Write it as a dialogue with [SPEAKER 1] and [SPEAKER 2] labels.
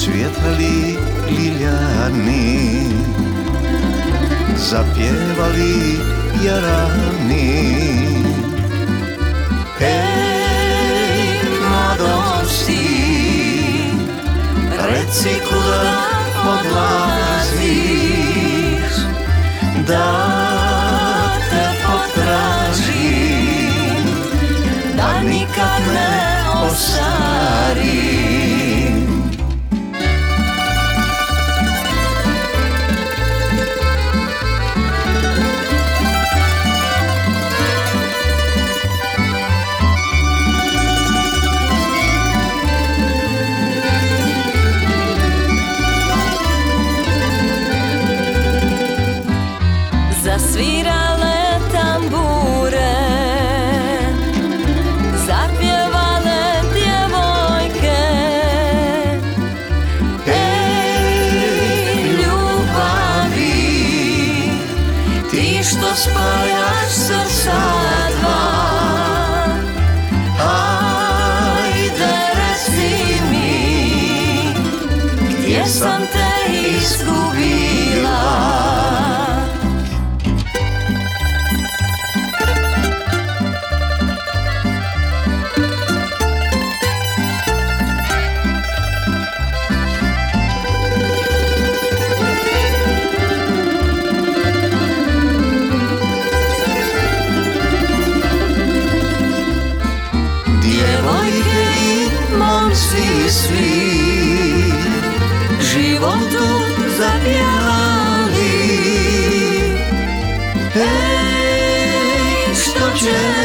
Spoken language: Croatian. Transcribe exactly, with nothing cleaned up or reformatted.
[SPEAKER 1] Cvjetali liljani, zapjevali jarani. Hej, mladosti, reci kuda odlaziš, da te potražim, da nikad ne ostarim.
[SPEAKER 2] Zasvirale tambure, zapjevale djevojke. Ej, ljubavi, ti što spajaš srca dva, ajde reci mi, gdje sam te izgubila. Momci svi životu zapjevali. Ej, što će